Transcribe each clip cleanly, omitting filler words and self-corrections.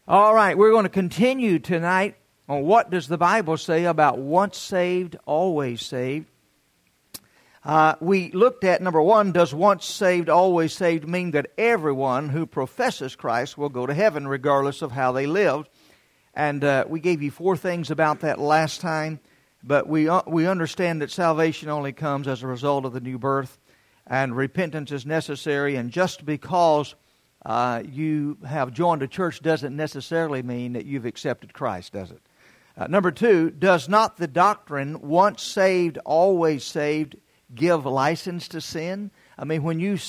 All right, we're going to continue tonight on what does the Bible say about once saved, always saved. We looked at, number one, does once saved, always saved mean that everyone who professes Christ will go to heaven regardless of how they lived? And we gave you 4 things about that last time, but we understand that salvation only comes as a result of the new birth, and repentance is necessary, and just because you have joined a church doesn't necessarily mean that you've accepted Christ, does it? Number 2, does not the doctrine, once saved, always saved, give license to sin? I mean,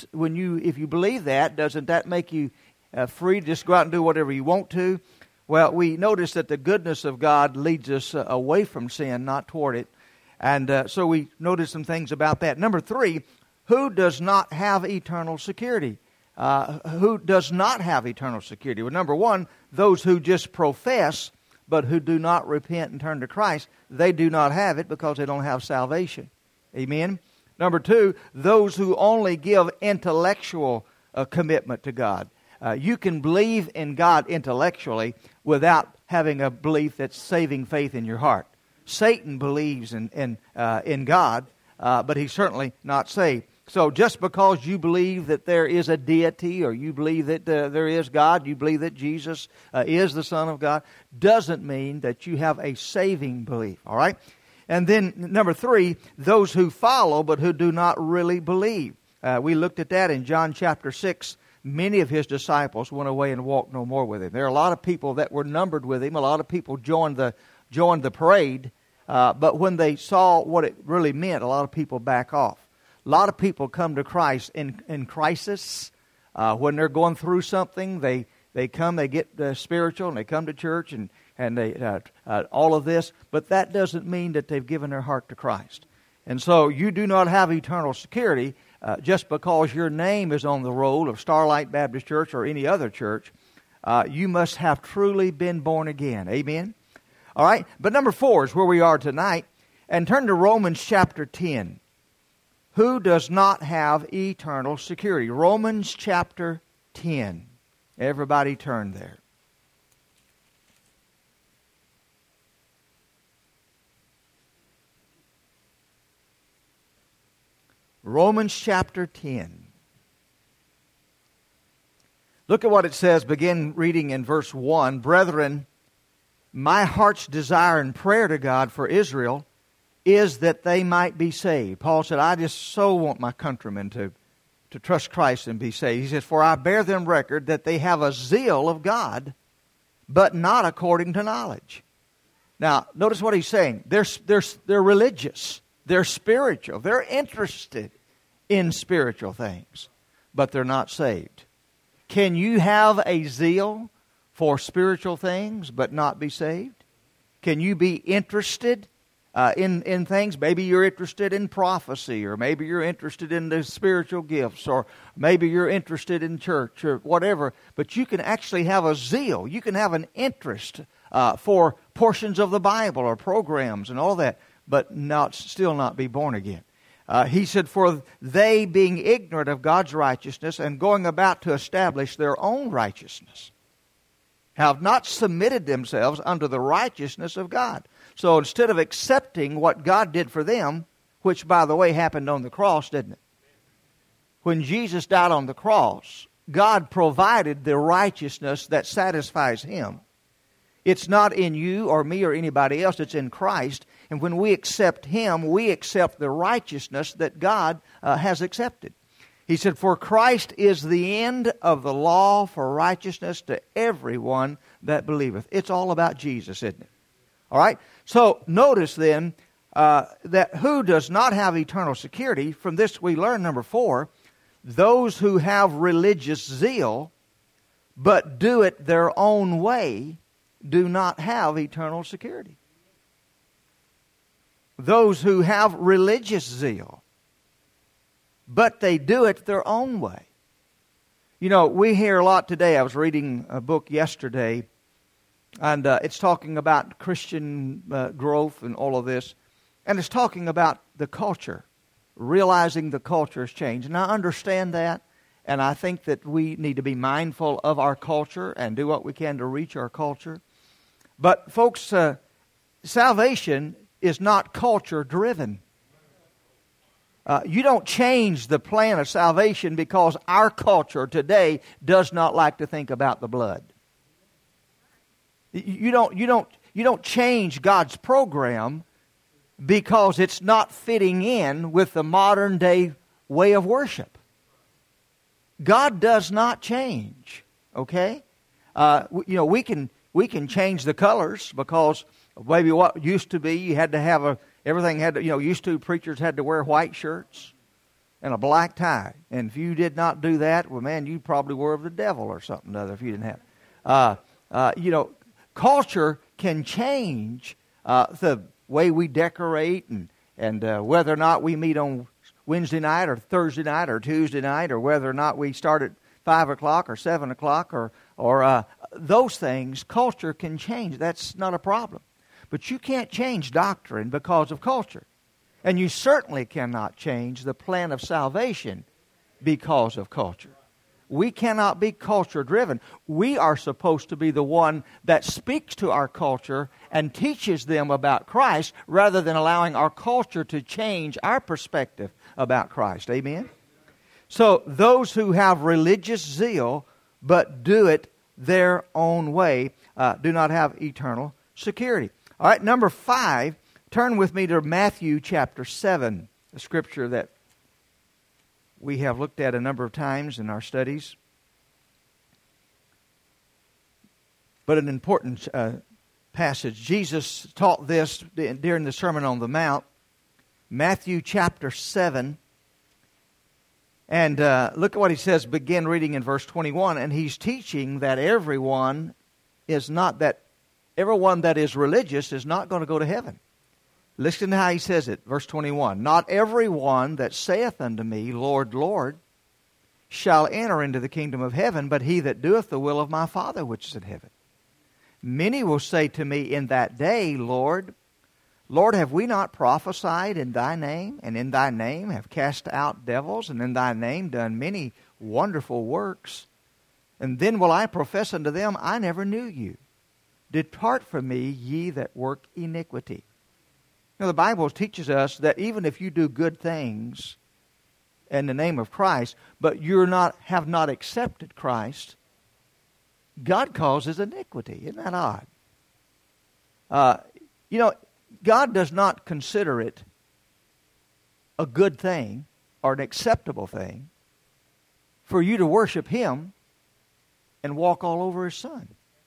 if you believe that, doesn't that make you free to just go out and do whatever you want to? Well, we notice that the goodness of God leads us away from sin, not toward it. And so we notice some things about that. Number 3, who does not have eternal security? Who does not have eternal security? Well, number 1, those who just profess but who do not repent and turn to Christ, they do not have it because they don't have salvation. Amen? Number 2, those who only give intellectual commitment to God. You can believe in God intellectually without having a belief that's saving faith in your heart. Satan believes in God, but he's certainly not saved. So just because you believe that there is a deity, or you believe that there is God, you believe that Jesus is the Son of God, doesn't mean that you have a saving belief. All right? And then number 3, those who follow but who do not really believe. We looked at that in John chapter 6. Many of his disciples went away and walked no more with him. There are a lot of people that were numbered with him. A lot of people joined the parade, but when they saw what it really meant, a lot of people back off. A lot of people come to Christ in crisis. When they're going through something, they get spiritual, and they come to church, and they all of this. But that doesn't mean that they've given their heart to Christ. And so you do not have eternal security just because your name is on the roll of Starlight Baptist Church or any other church. You must have truly been born again. Amen? All right? But number 4 is where we are tonight. And turn to Romans chapter 10. Who does not have eternal security? Romans chapter 10. Everybody turn there. Romans chapter 10. Look at what it says. Begin reading in verse 1. Brethren, my heart's desire and prayer to God for Israel is that they might be saved. Paul said, I just so want my countrymen to trust Christ and be saved. He says, for I bear them record that they have a zeal of God, but not according to knowledge. Now, notice what he's saying. They're religious. They're spiritual. They're interested in spiritual things, but they're not saved. Can you have a zeal for spiritual things but not be saved? Can you be interested in things? Maybe you're interested in prophecy, or maybe you're interested in the spiritual gifts, or maybe you're interested in church, or whatever. But you can actually have a zeal. You can have an interest for portions of the Bible or programs and all that, but still not be born again. He said, for they, being ignorant of God's righteousness and going about to establish their own righteousness, have not submitted themselves unto the righteousness of God. So instead of accepting what God did for them, which, by the way, happened on the cross, didn't it? When Jesus died on the cross, God provided the righteousness that satisfies Him. It's not in you or me or anybody else. It's in Christ. And when we accept Him, we accept the righteousness that God has accepted. He said, for Christ is the end of the law for righteousness to everyone that believeth. It's all about Jesus, isn't it? All right? So notice then that who does not have eternal security. From this we learn, number 4, those who have religious zeal but do it their own way do not have eternal security. Those who have religious zeal, but they do it their own way. You know, we hear a lot today. I was reading a book yesterday, and it's talking about Christian growth and all of this. And it's talking about the culture, realizing the culture has changed. And I understand that. And I think that we need to be mindful of our culture and do what we can to reach our culture. But folks, salvation is not culture-driven. You don't change the plan of salvation because our culture today does not like to think about the blood. You don't change God's program because it's not fitting in with the modern day way of worship. God does not change. Okay, we can change the colors because maybe what used to be you had to have everything had to used to preachers had to wear white shirts and a black tie, and if you did not do that, well, man, you probably were of the devil or something other if you didn't have. Culture can change the way we decorate and whether or not we meet on Wednesday night or Thursday night or Tuesday night, or whether or not we start at 5 o'clock or 7 o'clock or those things. Culture can change. That's not a problem. But you can't change doctrine because of culture. And you certainly cannot change the plan of salvation because of culture. We cannot be culture-driven. We are supposed to be the one that speaks to our culture and teaches them about Christ rather than allowing our culture to change our perspective about Christ. Amen? So those who have religious zeal but do it their own way do not have eternal security. All right, number 5, turn with me to Matthew chapter 7, a scripture that we have looked at a number of times in our studies. But an important passage. Jesus taught this during the Sermon on the Mount. Matthew chapter 7. And look at what he says. Begin reading in verse 21. And he's teaching that everyone that is religious is not going to go to heaven. Listen to how he says it. Verse 21. Not everyone that saith unto me, Lord, Lord, shall enter into the kingdom of heaven, but he that doeth the will of my Father which is in heaven. Many will say to me in that day, Lord, Lord, have we not prophesied in thy name, and in thy name have cast out devils, and in thy name done many wonderful works? And then will I profess unto them, I never knew you. Depart from me, ye that work iniquity. Now, the Bible teaches us that even if you do good things in the name of Christ, but have not accepted Christ, God causes iniquity. Isn't that odd? God does not consider it a good thing or an acceptable thing for you to worship Him and walk all over His Son.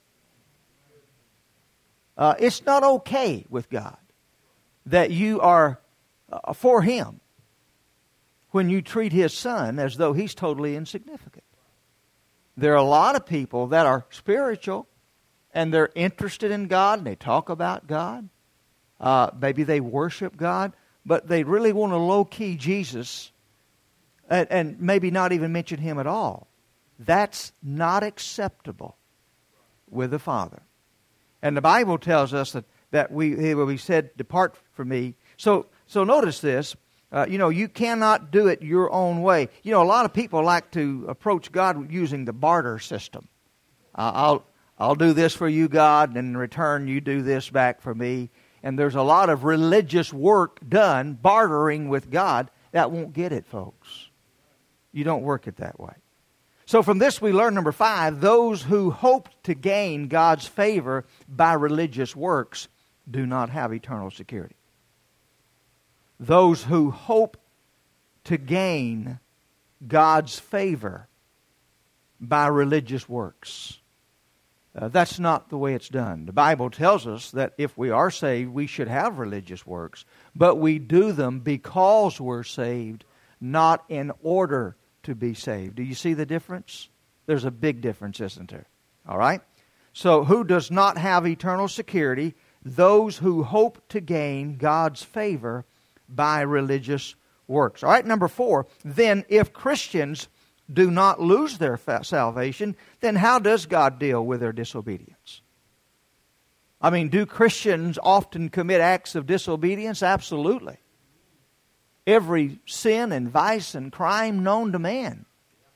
It's not okay with God that you are for Him when you treat His Son as though He's totally insignificant. There are a lot of people that are spiritual and they're interested in God and they talk about God. Maybe they worship God, but they really want to low-key Jesus and maybe not even mention Him at all. That's not acceptable with the Father. And the Bible tells us that we said, depart from me. So notice this. You cannot do it your own way. A lot of people like to approach God using the barter system. I'll do this for you, God, and in return you do this back for me. And there's a lot of religious work done bartering with God. That won't get it, folks. You don't work it that way. So from this we learn, number 5, those who hope to gain God's favor by religious works do not have eternal security. Those who hope to gain God's favor by religious works. That's not the way it's done. The Bible tells us that if we are saved, we should have religious works, but we do them because we're saved, not in order to be saved. Do you see the difference? There's a big difference, isn't there? All right? So who does not have eternal security? Those who hope to gain God's favor by religious works. All right, number 4, then if Christians do not lose their salvation, then how does God deal with their disobedience? I mean, do Christians often commit acts of disobedience? Absolutely. Every sin and vice and crime known to man.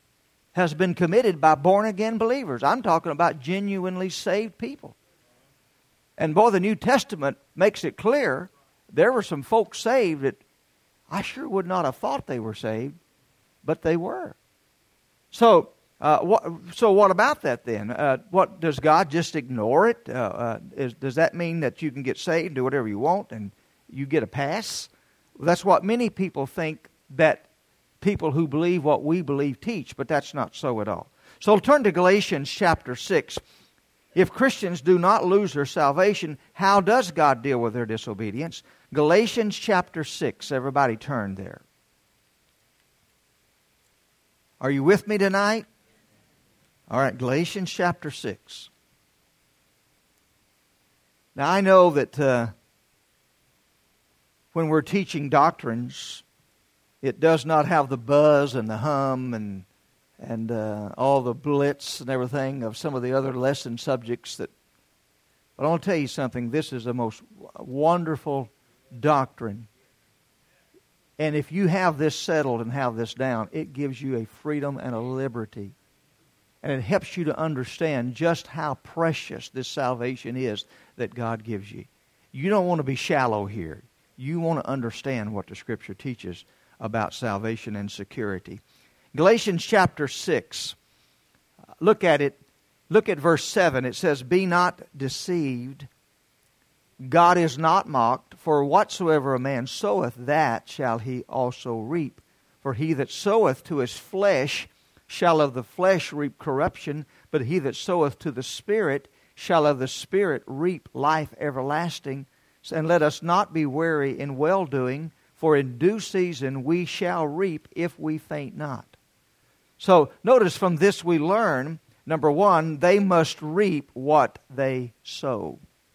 has been committed by born-again believers. I'm talking about genuinely saved people. And boy, the New Testament makes it clear there were some folks saved that I sure would not have thought they were saved, but they were. So what about that then? What does God just ignore it? Does that mean that you can get saved and do whatever you want and you get a pass? Well, that's what many people think that people who believe what we believe teach, but that's not so at all. So turn to Galatians chapter 6. If Christians do not lose their salvation, how does God deal with their disobedience? Galatians chapter 6. Everybody turn there. Are you with me tonight? All right, Galatians chapter 6. Now I know that when we're teaching doctrines, it does not have the buzz and the hum and all the blitz and everything of some of the other lesson subjects. But I want to tell you something. This is the most wonderful doctrine. And if you have this settled and have this down, it gives you a freedom and a liberty. And it helps you to understand just how precious this salvation is that God gives you. You don't want to be shallow here. You want to understand what the Scripture teaches about salvation and security. Galatians chapter 6. Look at it. Look at verse 7. It says, "Be not deceived. God is not mocked. For whatsoever a man soweth, that shall he also reap. For he that soweth to his flesh shall of the flesh reap corruption. But he that soweth to the Spirit shall of the Spirit reap life everlasting. And let us not be weary in well-doing. For in due season we shall reap if we faint not." So notice from this we learn, number one, they must reap what they sow.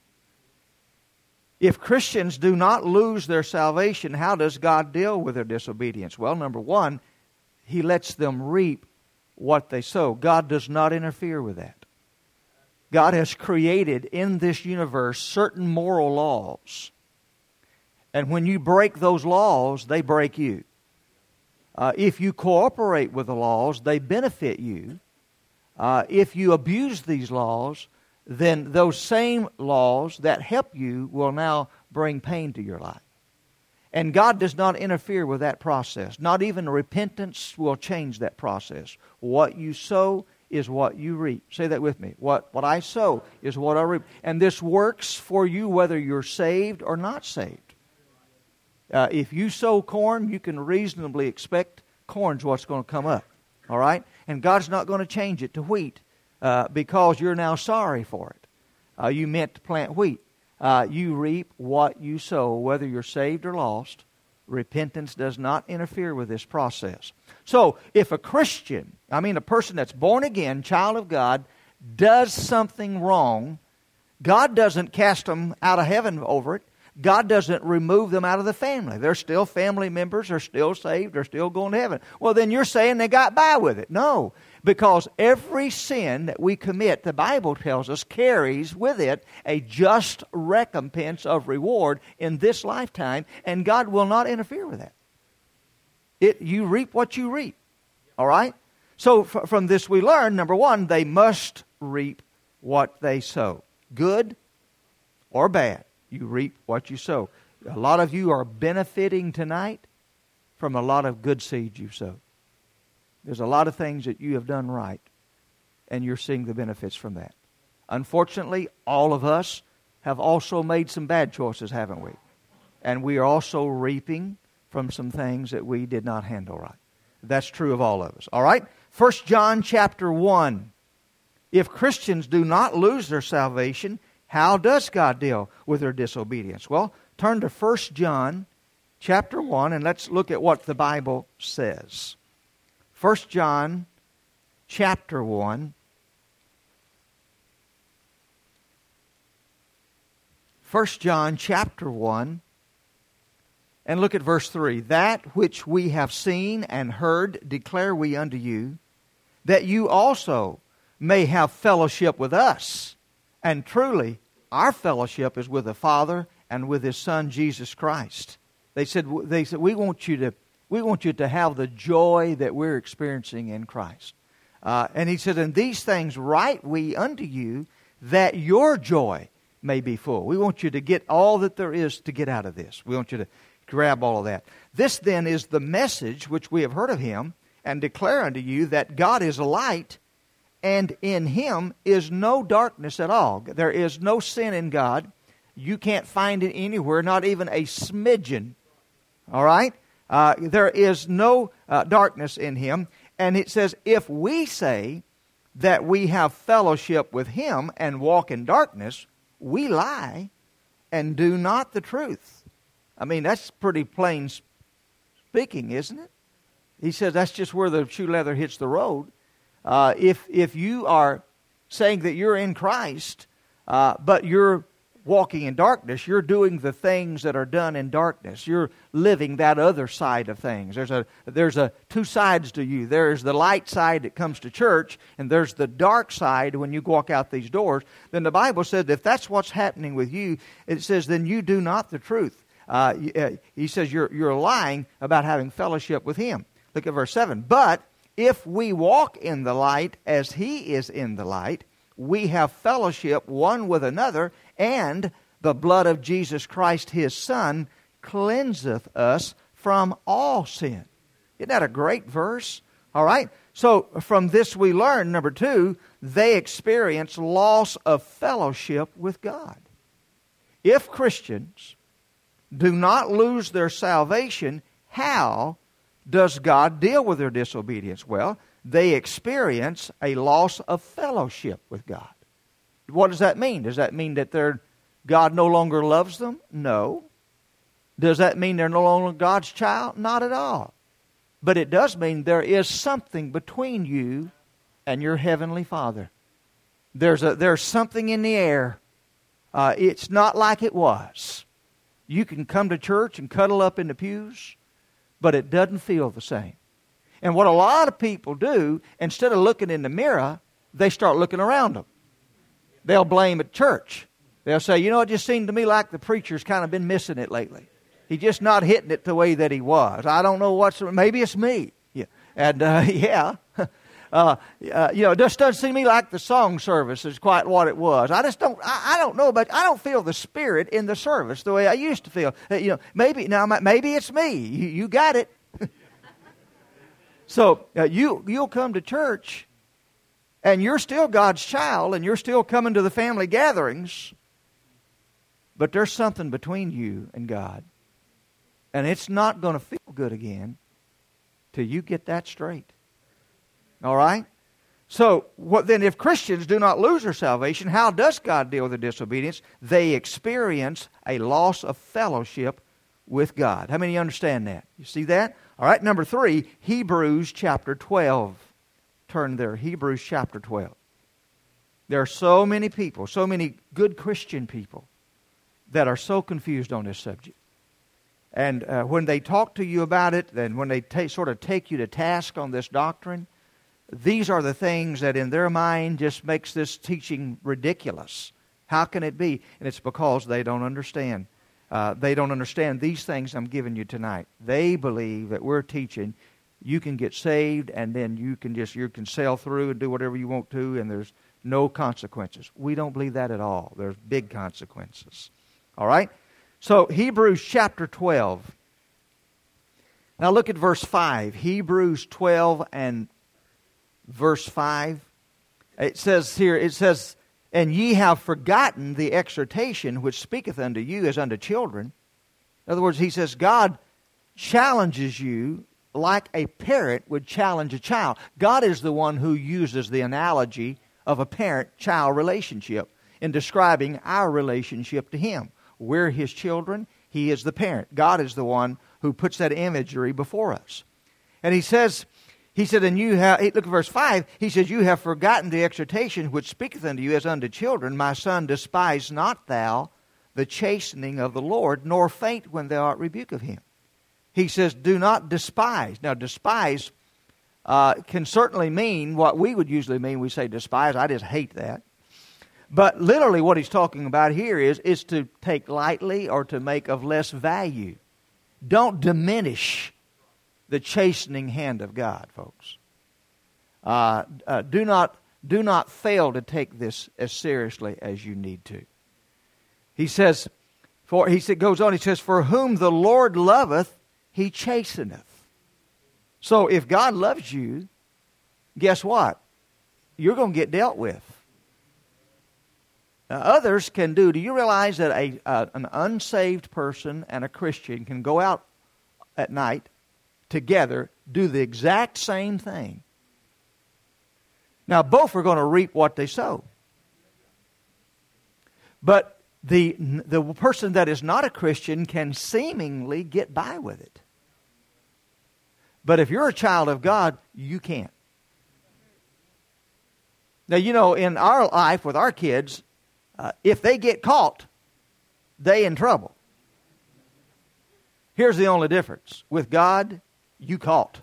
If Christians do not lose their salvation, how does God deal with their disobedience? Well, number one, He lets them reap what they sow. God does not interfere with that. God has created in this universe certain moral laws. And when you break those laws, they break you. If you cooperate with the laws, they benefit you. If you abuse these laws, then those same laws that help you will now bring pain to your life. And God does not interfere with that process. Not even repentance will change that process. What you sow is what you reap. Say that with me. What I sow is what I reap. And this works for you whether you're saved or not saved. If you sow corn, you can reasonably expect corn's what's going to come up. All right? And God's not going to change it to wheat because you're now sorry for it. You meant to plant wheat. You reap what you sow, whether you're saved or lost. Repentance does not interfere with this process. So, if a Christian, a person that's born again, child of God, does something wrong, God doesn't cast them out of heaven over it. God doesn't remove them out of the family. They're still family members. They're still saved. They're still going to heaven. Well, then you're saying they got by with it. No, because every sin that we commit, the Bible tells us, carries with it a just recompense of reward in this lifetime, and God will not interfere with that. You reap what you reap. All right? So from this we learn, number one, they must reap what they sow. Good or bad. You reap what you sow. A lot of you are benefiting tonight from a lot of good seeds you've sowed. There's a lot of things that you have done right, and you're seeing the benefits from that. Unfortunately, all of us have also made some bad choices, haven't we? And we are also reaping from some things that we did not handle right. That's true of all of us. All right? 1 John chapter 1. If Christians do not lose their salvation, how does God deal with their disobedience? Well, turn to 1 John chapter 1 and let's look at what the Bible says. 1 John chapter 1. 1 John chapter 1 and look at verse 3. That which we have seen and heard declare we unto you, that you also may have fellowship with us. And truly, our fellowship is with the Father and with His Son, Jesus Christ. They said we want you to have the joy that we're experiencing in Christ. And he says, and these things write we unto you, that your joy may be full. We want you to get all that there is to get out of this. We want you to grab all of that. This then is the message which we have heard of him, and declare unto you that God is a light, and in him is no darkness at all. There is no sin in God. You can't find it anywhere, not even a smidgen. All right? There is no darkness in him. And it says, if we say that we have fellowship with him and walk in darkness, we lie and do not the truth. I mean, that's pretty plain speaking, isn't it? He says that's just where the shoe leather hits the road. If you are saying that you're in Christ, but you're walking in darkness, you're doing the things that are done in darkness. You're living that other side of things. There's two sides to you. There's the light side that comes to church, and there's the dark side when you walk out these doors. Then the Bible says if that's what's happening with you, it says then you do not the truth. He says you're lying about having fellowship with him. Look at verse 7. But if we walk in the light as he is in the light, we have fellowship one with another, and the blood of Jesus Christ his Son cleanseth us from all sin. Isn't that a great verse? All right. So from this we learn, number 2, they experience loss of fellowship with God. If Christians do not lose their salvation, how does God deal with their disobedience? Well, they experience a loss of fellowship with God. What does that mean? Does that mean that God no longer loves them? No. Does that mean they're no longer God's child? Not at all. But it does mean there is something between you and your heavenly Father. There's something in the air. It's not like it was. You can come to church and cuddle up in the pews, but it doesn't feel the same. And what a lot of people do, instead of looking in the mirror, they start looking around them. They'll blame at church. They'll say, it just seemed to me like the preacher's kind of been missing it lately. He's just not hitting it the way that he was. I don't know maybe it's me. Yeah. And yeah. It just doesn't seem to me like the song service is quite what it was. I don't know, but I don't feel the spirit in the service the way I used to feel. Maybe it's me. You got it. So you'll come to church, and you're still God's child, and you're still coming to the family gatherings, but there's something between you and God, and it's not going to feel good again till you get that straight. All right? So, what then if Christians do not lose their salvation, how does God deal with their disobedience? They experience a loss of fellowship with God. How many understand that? You see that? All right, number 3, Hebrews chapter 12. Turn there, Hebrews chapter 12. There are so many people, so many good Christian people that are so confused on this subject. And when they talk to you about it, and when they sort of take you to task on this doctrine, these are the things that in their mind just makes this teaching ridiculous. How can it be? And it's because they don't understand. They don't understand these things I'm giving you tonight. They believe that we're teaching you can get saved and then you can sail through and do whatever you want to and there's no consequences. We don't believe that at all. There's big consequences. All right? So Hebrews chapter 12. Now look at verse 5. Hebrews 12 and verse 5. It says, and ye have forgotten the exhortation which speaketh unto you as unto children. In other words, he says, God challenges you like a parent would challenge a child. God is the one who uses the analogy of a parent-child relationship in describing our relationship to Him. We're His children. He is the parent. God is the one who puts that imagery before us. And He said, and you have, look at verse 5, He says, you have forgotten the exhortation which speaketh unto you as unto children. My son, despise not thou the chastening of the Lord, nor faint when thou art rebuked of Him. He says, do not despise. Now, despise can certainly mean what we would usually mean. We say despise. I just hate that. But literally what he's talking about here is to take lightly or to make of less value. Don't diminish the chastening hand of God, folks. Do not fail to take this as seriously as you need to. He says, for whom the Lord loveth, he chasteneth. So if God loves you, guess what? You're going to get dealt with. Others can do. Do you realize that an unsaved person and a Christian can go out at night together, do the exact same thing? Now, both are going to reap what they sow. But the person that is not a Christian can seemingly get by with it. But if you're a child of God, you can't. Now, you know, in our life with our kids, if they get caught, they in trouble. Here's the only difference. With God, you caught.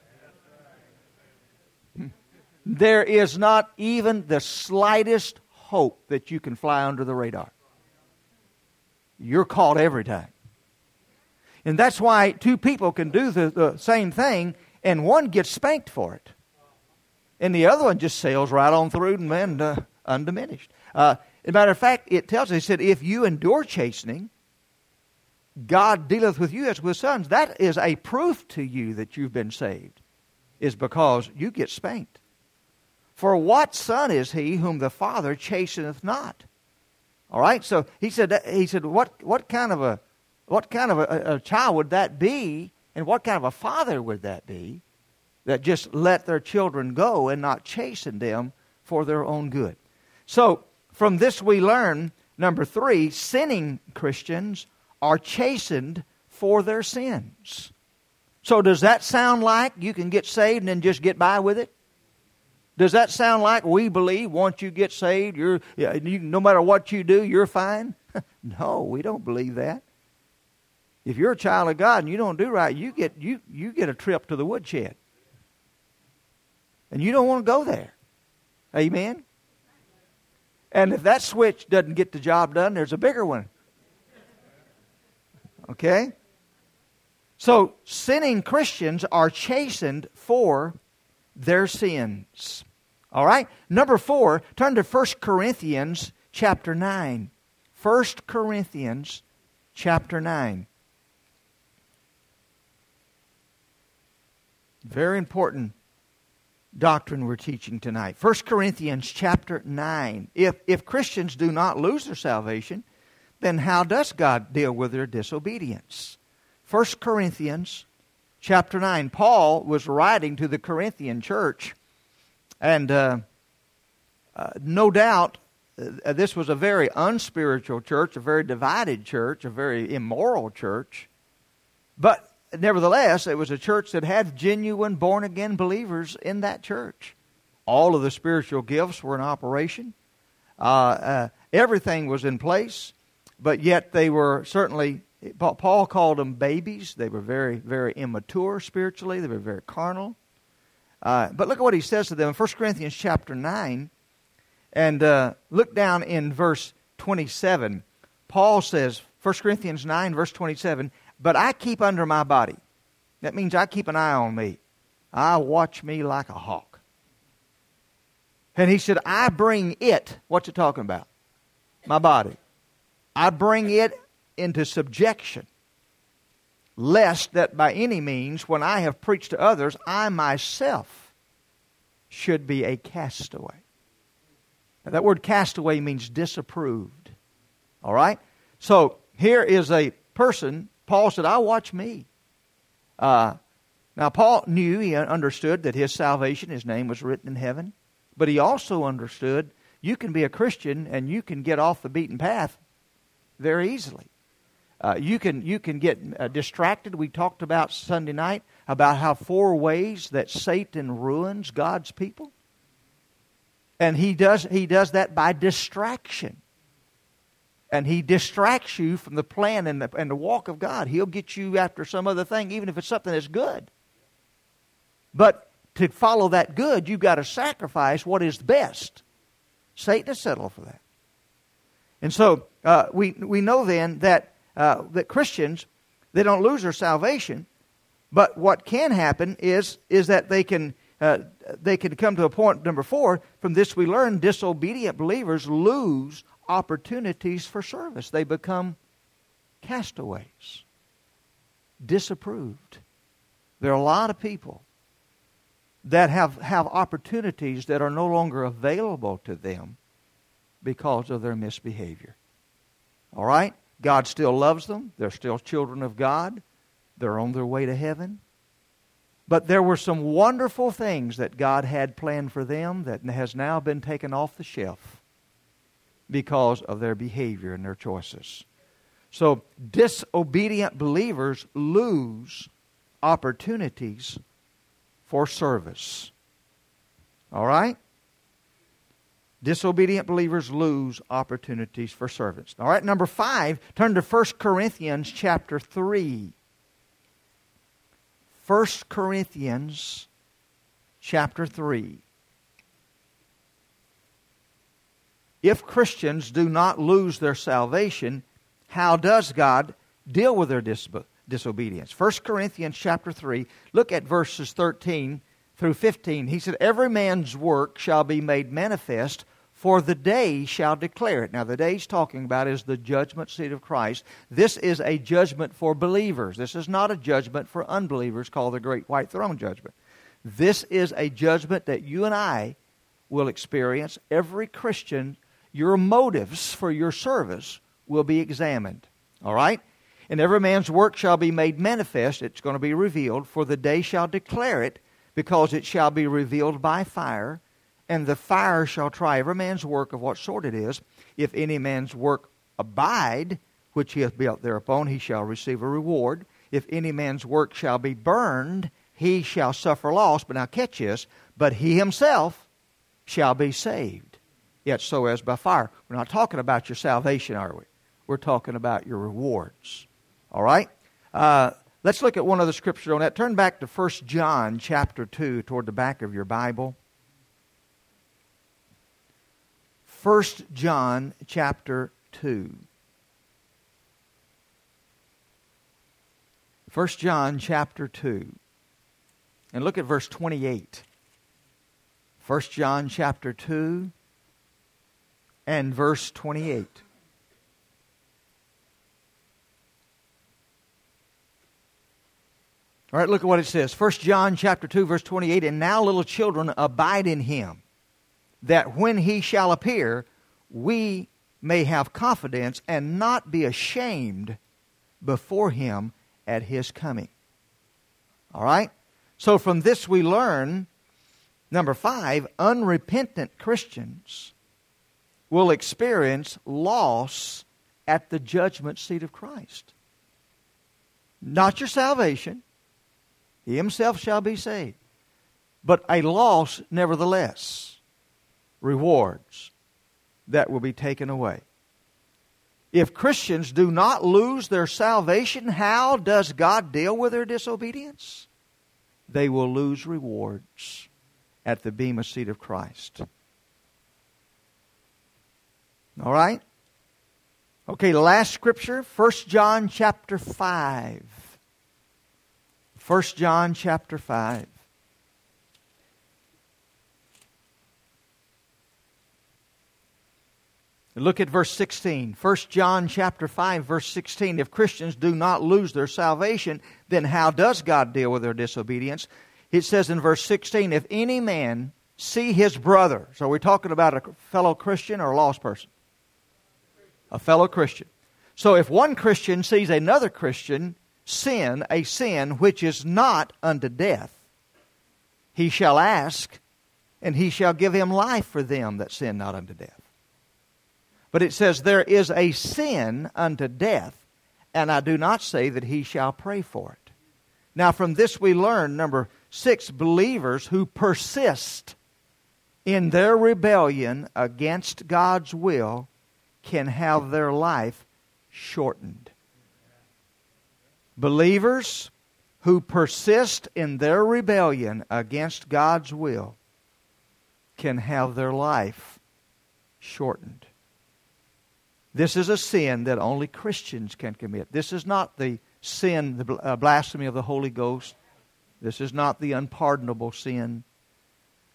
There is not even the slightest hope that you can fly under the radar. You're caught every time. And that's why two people can do the same thing, and one gets spanked for it. And the other one just sails right on through and undiminished. As a matter of fact, it tells us, it said, if you endure chastening, God dealeth with you as with sons. That is a proof to you that you've been saved, is because you get spanked. For what son is he whom the Father chasteneth not? All right, so he said, what kind of a child would that be, and what kind of a father would that be, that just let their children go and not chasten them for their own good? So from this we learn, number 3, sinning Christians are chastened for their sins. So does that sound like you can get saved and then just get by with it? Does that sound like we believe once you get saved, no matter what you do, you're fine? No, we don't believe that. If you're a child of God and you don't do right, you get a trip to the woodshed. And you don't want to go there. Amen? And if that switch doesn't get the job done, there's a bigger one. Okay? So, sinning Christians are chastened for their sins. All right? Number 4, turn to 1 Corinthians chapter 9. 1 Corinthians chapter 9. Very important doctrine we're teaching tonight. 1 Corinthians chapter 9. If Christians do not lose their salvation, then how does God deal with their disobedience? 1 Corinthians chapter 9. Paul was writing to the Corinthian church, and no doubt this was a very unspiritual church, a very divided church, a very immoral church. But nevertheless, it was a church that had genuine born-again believers in that church. All of the spiritual gifts were in operation. Everything was in place, but yet they were certainly, Paul called them babies. They were very, very immature spiritually. They were very carnal. But look at what he says to them in 1 Corinthians chapter 9. And look down in verse 27. Paul says, 1 Corinthians 9, verse 27, but I keep under my body. That means I keep an eye on me. I watch me like a hawk. And he said, I bring it. What's it talking about? My body. I bring it into subjection, lest that by any means, when I have preached to others, I myself should be a castaway. Now, that word castaway means disapproved. All right? So here is a person. Paul said, I watch me. Now, Paul knew, he understood that his salvation, his name was written in heaven. But he also understood you can be a Christian and you can get off the beaten path very easily. You can get distracted. We talked about Sunday night about how 4 ways that Satan ruins God's people. And he does that by distraction. And he distracts you from the plan and the walk of God. He'll get you after some other thing, even if it's something that's good. But to follow that good, you've got to sacrifice what is best. Satan has settled for that. And so we know then that Christians, they don't lose their salvation. But what can happen is that they can they can come to a point, number 4, from this we learn disobedient believers lose opportunities for service. They become castaways, disapproved. There are a lot of people that have opportunities that are no longer available to them because of their misbehavior. All right? God still loves them. They're still children of God. They're on their way to heaven. But there were some wonderful things that God had planned for them that has now been taken off the shelf because of their behavior and their choices. So disobedient believers lose opportunities for service. All right? Disobedient believers lose opportunities for service. All right, number 5, turn to 1 Corinthians chapter 3. 1 Corinthians chapter 3. If Christians do not lose their salvation, how does God deal with their disobedience? 1 Corinthians chapter 3, look at verses 13 through 15. He said, every man's work shall be made manifest, for the day shall declare it. Now, the day he's talking about is the judgment seat of Christ. This is a judgment for believers. This is not a judgment for unbelievers called the Great White Throne Judgment. This is a judgment that you and I will experience. Every Christian, your motives for your service will be examined. All right? And every man's work shall be made manifest. It's going to be revealed, for the day shall declare it, because it shall be revealed by fire. And the fire shall try every man's work of what sort it is. If any man's work abide, which he hath built thereupon, he shall receive a reward. If any man's work shall be burned, he shall suffer loss. But now catch this, but he himself shall be saved, yet so as by fire. We're not talking about your salvation, are we? We're talking about your rewards. All right? Let's look at one other scripture on that. Turn back to 1 John chapter 2 toward the back of your Bible. 1 John chapter 2. 1 John chapter 2. And look at verse 28. 1 John chapter 2 and verse 28. All right, look at what it says. 1 John chapter 2 verse 28. And now, little children, abide in him, that when he shall appear, we may have confidence and not be ashamed before him at his coming. All right? So from this we learn, number 5, unrepentant Christians will experience loss at the judgment seat of Christ. Not your salvation. He himself shall be saved. But a loss nevertheless. Rewards that will be taken away. If Christians do not lose their salvation, how does God deal with their disobedience? They will lose rewards at the bema seat of Christ. All right? Okay, the last scripture, 1 John chapter 5. 1 John chapter 5. Look at verse 16. 1 John chapter 5, verse 16. If Christians do not lose their salvation, then how does God deal with their disobedience? It says in verse 16, if any man see his brother. So we're talking about a fellow Christian or a lost person? A fellow Christian. So if one Christian sees another Christian sin, a sin which is not unto death, he shall ask, and he shall give him life for them that sin not unto death. But it says, there is a sin unto death, and I do not say that he shall pray for it. Now from this we learn, number 6, believers who persist in their rebellion against God's will can have their life shortened. Believers who persist in their rebellion against God's will can have their life shortened. This is a sin that only Christians can commit. This is not the sin, the blasphemy of the Holy Ghost. This is not the unpardonable sin.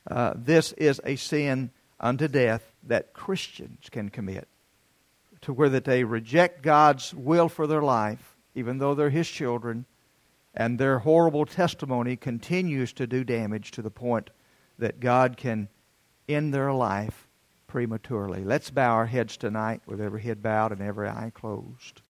this is a sin unto death that Christians can commit, to where that they reject God's will for their life, even though they're His children, and their horrible testimony continues to do damage to the point that God can end their life prematurely. Let's bow our heads tonight with every head bowed and every eye closed.